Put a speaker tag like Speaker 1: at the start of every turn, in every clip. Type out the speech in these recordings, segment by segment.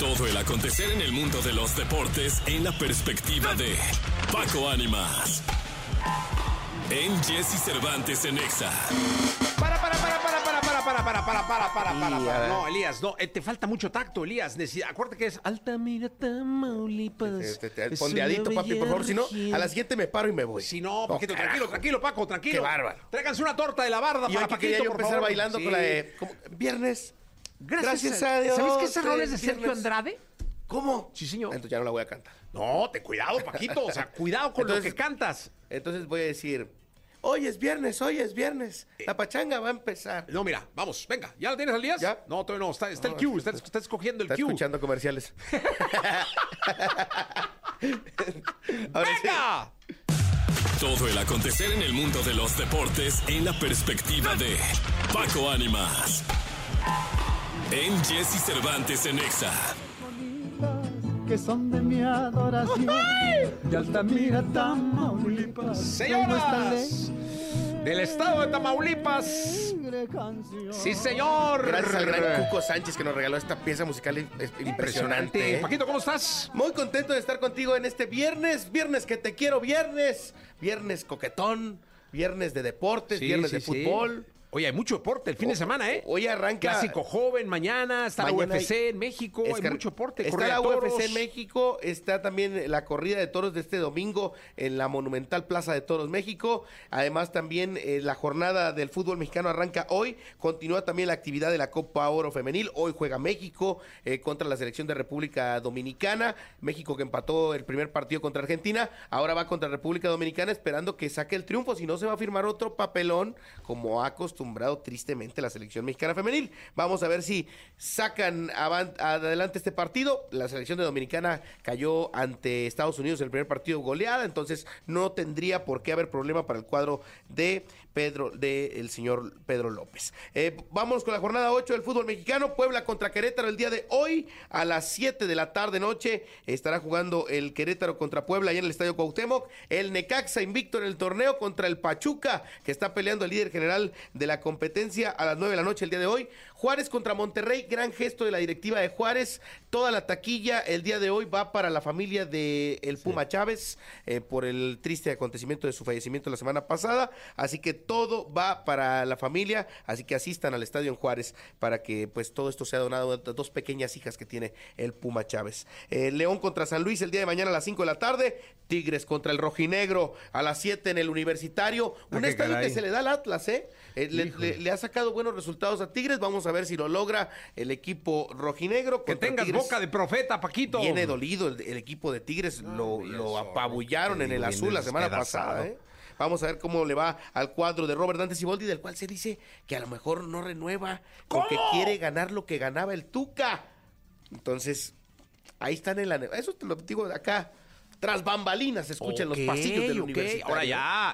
Speaker 1: Todo el acontecer en el mundo de los deportes en la perspectiva de Paco Ánimas. En Jesse Cervantes en Exa.
Speaker 2: Para. No, Elías, no, te falta mucho tacto, Elías. Acuérdate que es Altamira, Tamaulipas.
Speaker 3: Pondeadito, papi, por favor. Si no, a la siguiente me paro y me voy.
Speaker 2: Si no, Paquito, tranquilo, Paco, tranquilo.
Speaker 3: Qué bárbaro.
Speaker 2: Tráiganse una torta de la barda
Speaker 3: Y
Speaker 2: para
Speaker 3: hoy que
Speaker 2: Paquito,
Speaker 3: quería yo
Speaker 2: por
Speaker 3: empezar
Speaker 2: favor.
Speaker 3: bailando
Speaker 2: Sí.
Speaker 3: con la de... Viernes. Gracias a Dios.
Speaker 2: ¿Sabes que ese rol es de Sergio
Speaker 3: viernes.
Speaker 2: Andrade?
Speaker 3: ¿Cómo?
Speaker 2: Sí, señor.
Speaker 3: Entonces ya no la voy a cantar.
Speaker 2: No, cuidado, Paquito. O sea, cuidado con lo
Speaker 3: Entonces-
Speaker 2: que cantas.
Speaker 3: Entonces voy a decir... Hoy es viernes. La pachanga va a empezar.
Speaker 2: No, mira, vamos, venga. ¿Ya lo tienes, Elías?
Speaker 3: Ya.
Speaker 2: No, todavía no. Está el cue. Está escogiendo el
Speaker 3: Está
Speaker 2: cue.
Speaker 3: escuchando comerciales. Ahora sí.
Speaker 2: ¡Venga!
Speaker 1: Todo el acontecer en el mundo de los deportes en la perspectiva de Paco Ánimas. En Jesse Cervantes en Exa.
Speaker 4: Que son de mi adoración, de Altamira, Tamaulipas.
Speaker 2: Señoras del estado de Tamaulipas. Sí, señor.
Speaker 3: Gracias al gran Cuco Sánchez que nos regaló esta pieza musical impresionante.
Speaker 2: Paquito, ¿cómo estás?
Speaker 3: Muy contento de estar contigo en este viernes que te quiero, viernes coquetón, viernes de deportes, viernes de fútbol.
Speaker 2: Oye, hay mucho deporte el fin de semana, ¿eh?
Speaker 3: Hoy arranca...
Speaker 2: Clásico joven, mañana está la
Speaker 3: Mañana
Speaker 2: UFC en México, hay mucho deporte.
Speaker 3: Está
Speaker 2: corrida
Speaker 3: la
Speaker 2: de toros.
Speaker 3: UFC en México, está también la corrida de toros de este domingo en la Monumental Plaza de Toros México. Además también la jornada del fútbol mexicano arranca hoy. Continúa también la actividad de la Copa Oro Femenil. Hoy juega México contra la selección de República Dominicana. México que empató el primer partido contra Argentina, ahora va contra República Dominicana esperando que saque el triunfo, si no se va a firmar otro papelón como ha acostumbrado tristemente la selección mexicana femenil. Vamos a ver si sacan adelante este partido. La selección de Dominicana cayó ante Estados Unidos en el primer partido goleada, entonces no tendría por qué haber problema para el cuadro de el señor Pedro López. Vamos con la jornada 8 del fútbol mexicano. Puebla contra Querétaro el día de hoy a las 7 de la tarde noche. Estará jugando el Querétaro contra Puebla allá en el Estadio Cuauhtémoc. El Necaxa invicto en el torneo contra el Pachuca, que está peleando el líder general de la competencia a las 9 de la noche el día de hoy. Juárez contra Monterrey, gran gesto de la directiva de Juárez. Toda la taquilla el día de hoy va para la familia de el Puma Chávez por el triste acontecimiento de su fallecimiento la semana pasada. Así que todo va para la familia, así que asistan al estadio en Juárez para que pues todo esto sea donado a dos pequeñas hijas que tiene el Puma Chávez. León contra San Luis el día de mañana a las 5 de la tarde. Tigres contra el Rojinegro a las 7 en el Universitario. Un estadio que se le da al Atlas, le ha sacado buenos resultados a Tigres. Vamos a ver si lo logra el equipo rojinegro.
Speaker 2: Que tengas
Speaker 3: Tigres.
Speaker 2: Boca de profeta, Paquito.
Speaker 3: Viene dolido el equipo de Tigres, lo apabullaron en el azul la semana pasada, Vamos a ver cómo le va al cuadro de Robert Dante Siboldi, del cual se dice que a lo mejor no renueva porque quiere ganar lo que ganaba el Tuca. Entonces, ahí están en la... Eso te lo digo de acá. Tras bambalinas se escuchan los pasillos del Universitario.
Speaker 2: Ahora ya,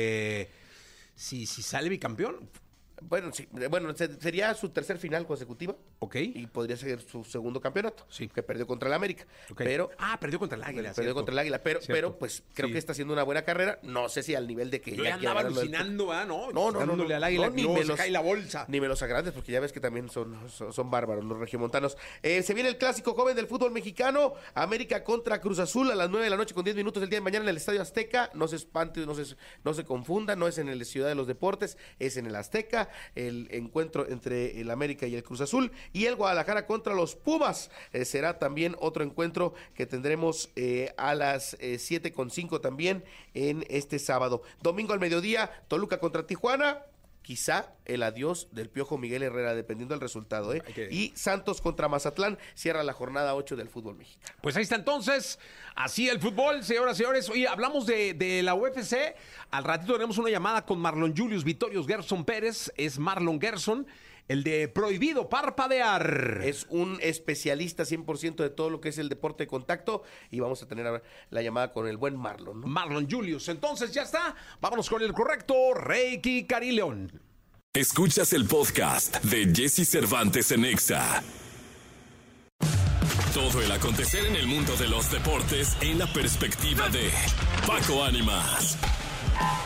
Speaker 2: si sale bicampeón.
Speaker 3: Bueno, sí, sería su tercer final consecutiva.
Speaker 2: Ok.
Speaker 3: Y podría ser su segundo campeonato.
Speaker 2: Sí.
Speaker 3: Que perdió contra el América.
Speaker 2: Okay.
Speaker 3: Pero...
Speaker 2: perdió contra el Águila.
Speaker 3: Perdió contra el Águila, pero pues creo que está haciendo una buena carrera. No sé si al nivel de que
Speaker 2: yo ya andaba alucinando, ¿verdad? No, dándole al Águila, ni me los cae la bolsa.
Speaker 3: Ni me los agrandes, porque ya ves que también son bárbaros los regiomontanos. Se viene el clásico joven del fútbol mexicano. América contra Cruz Azul a las 9 de la noche con 10 minutos del día de mañana en el Estadio Azteca. No se espante, no se confunda, no es en el Ciudad de los Deportes, es en el Azteca. El encuentro entre el América y el Cruz Azul, y el Guadalajara contra los Pumas. Será también otro encuentro que tendremos a las 7:05 también en este sábado. Domingo al mediodía, Toluca contra Tijuana. Quizá el adiós del Piojo Miguel Herrera, dependiendo del resultado. Y Santos contra Mazatlán cierra la jornada 8 del fútbol mexicano.
Speaker 2: Pues ahí está entonces, así el fútbol, señoras y señores. Oye, hablamos de la UFC. Al ratito tenemos una llamada con Marlon Julius Vitorius Gerson Pérez. Es Marlon Gerson, el de Prohibido Parpadear.
Speaker 3: Es un especialista 100% de todo lo que es el deporte de contacto. Y vamos a tener ahora la llamada con el buen Marlon, ¿no?
Speaker 2: Marlon Julius. Entonces ya está. Vámonos con el correcto Reiki Carileón.
Speaker 1: Escuchas el podcast de Jesse Cervantes en Exa. Todo el acontecer en el mundo de los deportes en la perspectiva de Paco Ánimas.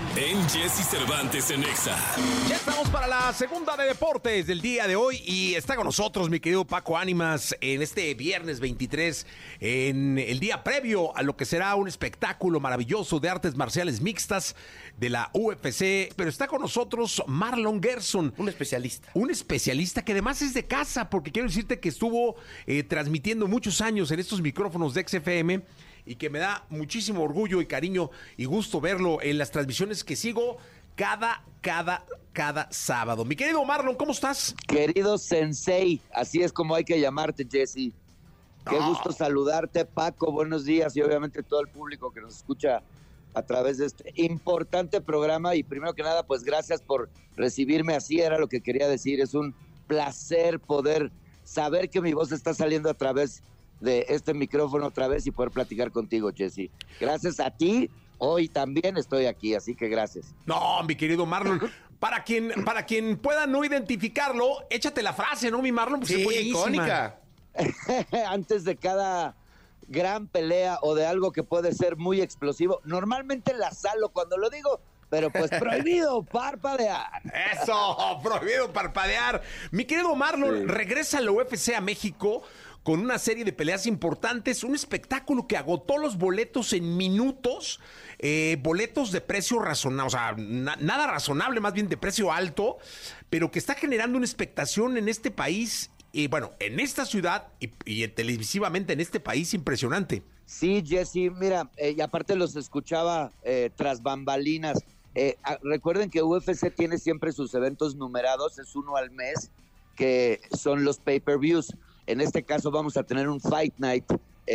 Speaker 1: en Jesse Cervantes en Exa.
Speaker 2: Ya estamos para la segunda de deportes del día de hoy y está con nosotros mi querido Paco Ánimas en este viernes 23, en el día previo a lo que será un espectáculo maravilloso de artes marciales mixtas de la UFC, pero está con nosotros Marlon Gerson.
Speaker 3: Un especialista.
Speaker 2: Un especialista que además es de casa, porque quiero decirte que estuvo transmitiendo muchos años en estos micrófonos de XFM y que me da muchísimo orgullo y cariño y gusto verlo en las transmisiones que sigo cada sábado. Mi querido Marlon, ¿cómo estás?
Speaker 5: Querido Sensei, así es como hay que llamarte, Jesse. Qué gusto saludarte, Paco, buenos días, y obviamente todo el público que nos escucha a través de este importante programa. Y primero que nada, pues gracias por recibirme, así era lo que quería decir. Es un placer poder saber que mi voz está saliendo a través de este micrófono otra vez y poder platicar contigo, Jesse. Gracias a ti, hoy también estoy aquí, así que gracias.
Speaker 2: No, mi querido Marlon, para quien pueda no identificarlo, échate la frase, ¿no, mi Marlon? Pues
Speaker 3: Sí,
Speaker 2: es buenísima.
Speaker 3: icónica.
Speaker 5: Antes de cada gran pelea o de algo que puede ser muy explosivo, normalmente la salo cuando lo digo, pero pues prohibido parpadear.
Speaker 2: Eso, prohibido parpadear. Mi querido Marlon,
Speaker 5: Sí.
Speaker 2: regresa la UFC a México con una serie de peleas importantes, un espectáculo que agotó los boletos en minutos, boletos de precio razonable, o sea, nada razonable, más bien de precio alto, pero que está generando una expectación en este país, y bueno, en esta ciudad y televisivamente en este país impresionante.
Speaker 5: Sí, Jesse, mira, y aparte los escuchaba tras bambalinas. Recuerden que UFC tiene siempre sus eventos numerados, es uno al mes, que son los pay-per-views. En este caso vamos a tener un Fight Night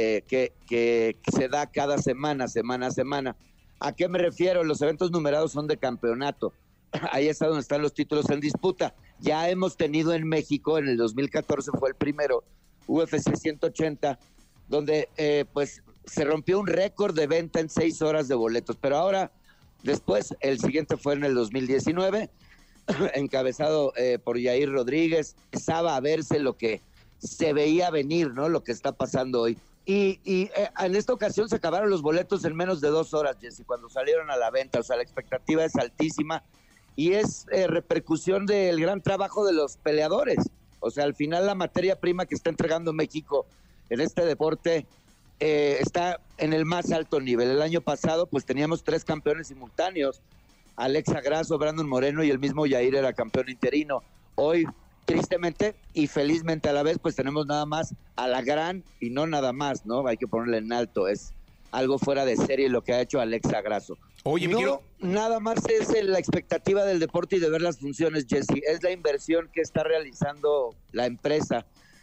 Speaker 5: que se da cada semana a semana. ¿A qué me refiero? Los eventos numerados son de campeonato. Ahí es donde están los títulos en disputa. Ya hemos tenido en México, en el 2014 fue el primero, UFC 180, donde pues se rompió un récord de venta en 6 horas de boletos. Pero ahora, después, el siguiente fue en el 2019, encabezado por Yair Rodríguez. Empezaba a verse lo que se veía venir, ¿no? Lo que está pasando hoy. Y en esta ocasión se acabaron los boletos en menos de 2 horas, Jesse, cuando salieron a la venta. O sea, la expectativa es altísima y es repercusión del gran trabajo de los peleadores. O sea, al final la materia prima que está entregando México en este deporte está en el más alto nivel. El año pasado, pues teníamos 3 campeones simultáneos. Alexa Grasso, Brandon Moreno y el mismo Yair era campeón interino. Hoy, tristemente y felizmente a la vez, pues tenemos nada más a la gran, y no nada más, ¿no? Hay que ponerle en alto, es algo fuera de serie lo que ha hecho Alexa Grasso.
Speaker 2: Oye,
Speaker 5: no, nada más es la expectativa del deporte y de ver las funciones, Jesse, es la inversión que está realizando la empresa.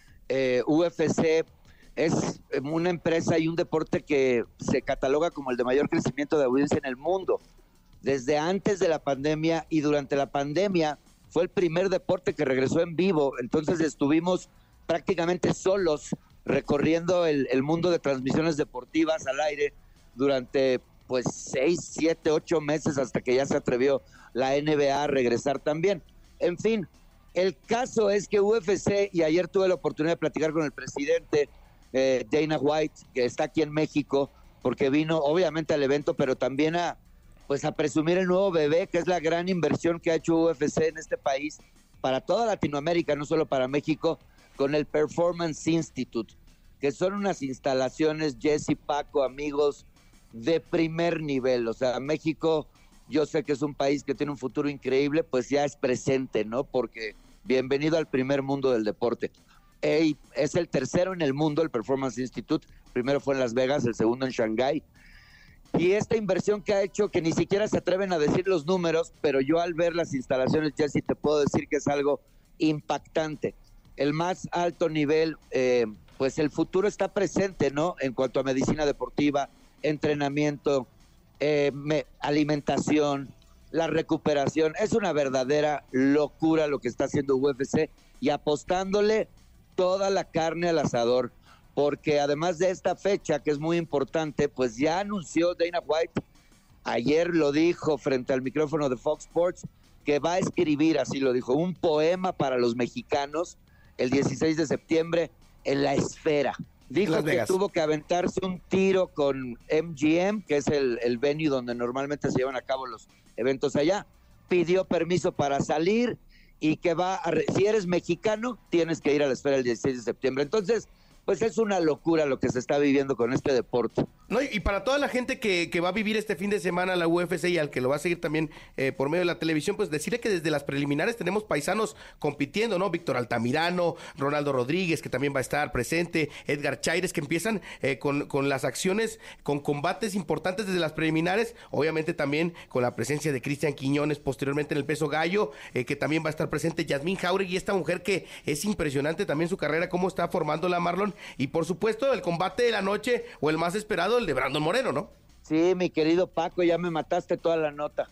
Speaker 5: UFC es una empresa y un deporte que se cataloga como el de mayor crecimiento de audiencia en el mundo. Desde antes de la pandemia y durante la pandemia, fue el primer deporte que regresó en vivo, entonces estuvimos prácticamente solos recorriendo el mundo de transmisiones deportivas al aire durante pues 6, 7, 8 meses hasta que ya se atrevió la NBA a regresar también. En fin, el caso es que UFC, y ayer tuve la oportunidad de platicar con el presidente Dana White, que está aquí en México, porque vino obviamente al evento, pero también a presumir el nuevo bebé, que es la gran inversión que ha hecho UFC en este país, para toda Latinoamérica, no solo para México, con el Performance Institute, que son unas instalaciones, Jesse, Paco, amigos, de primer nivel. O sea, México, yo sé que es un país que tiene un futuro increíble, pues ya es presente, ¿no? Porque bienvenido al primer mundo del deporte. Es el tercero en el mundo, el Performance Institute. Primero fue en Las Vegas, el segundo en Shanghái. Y esta inversión que ha hecho, que ni siquiera se atreven a decir los números, pero yo al ver las instalaciones, Jesse, te puedo decir que es algo impactante. El más alto nivel, pues el futuro está presente, ¿no? En cuanto a medicina deportiva, entrenamiento, alimentación, la recuperación. Es una verdadera locura lo que está haciendo UFC y apostándole toda la carne al asador. Porque además de esta fecha, que es muy importante, pues ya anunció Dana White, ayer lo dijo frente al micrófono de Fox Sports, que va a escribir, así lo dijo, un poema para los mexicanos el 16 de septiembre en la Esfera. Dijo que tuvo que aventarse un tiro con MGM, que es el venue donde normalmente se llevan a cabo los eventos allá, pidió permiso para salir y que si eres mexicano, tienes que ir a la esfera el 16 de septiembre. Entonces, pues es una locura lo que se está viviendo con este deporte.
Speaker 3: No, y para toda la gente que va a vivir este fin de semana la UFC y al que lo va a seguir también por medio de la televisión, pues decirle que desde las preliminares tenemos paisanos compitiendo, ¿no? Víctor Altamirano, Ronaldo Rodríguez, que también va a estar presente, Edgar Chaires, que empiezan con las acciones, con combates importantes desde las preliminares, obviamente también con la presencia de Cristian Quiñones, posteriormente en el peso gallo, que también va a estar presente Yasmín Jauregui, esta mujer que es impresionante también su carrera, cómo está formándola Marlon, y por supuesto el combate de la noche, o el más esperado, el de Brandon Moreno, ¿no?
Speaker 5: Sí, mi querido Paco, ya me mataste toda la nota.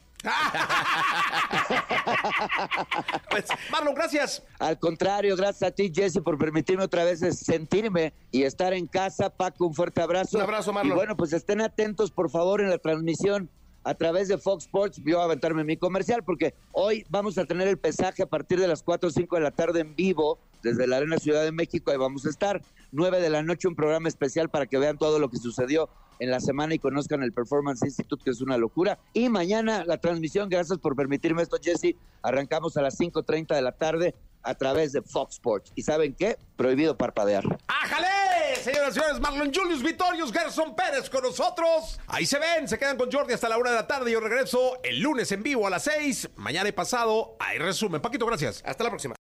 Speaker 2: Pues, Marlon, gracias.
Speaker 5: Al contrario, gracias a ti, Jesse, por permitirme otra vez sentirme y estar en casa. Paco, un fuerte abrazo.
Speaker 3: Un abrazo, Marlon.
Speaker 5: Y bueno, pues estén atentos, por favor, en la transmisión a través de Fox Sports. Yo voy a aventarme mi comercial porque hoy vamos a tener el pesaje a partir de las 4 o 5 de la tarde en vivo desde la Arena Ciudad de México. Ahí vamos a estar 9 de la noche, un programa especial para que vean todo lo que sucedió en la semana y conozcan el Performance Institute, que es una locura. Y mañana la transmisión, gracias por permitirme esto, Jesse, arrancamos a las 5:30 de la tarde a través de Fox Sports. ¿Y saben qué? Prohibido parpadear.
Speaker 2: ¡Ájale! Señoras y señores, Marlon Julius Vitorius, Gerson Pérez con nosotros. Ahí se ven, se quedan con Jordi hasta la 1 de la tarde. Yo regreso el lunes en vivo a las 6. Mañana y pasado hay resumen. Paquito, gracias.
Speaker 3: Hasta la próxima.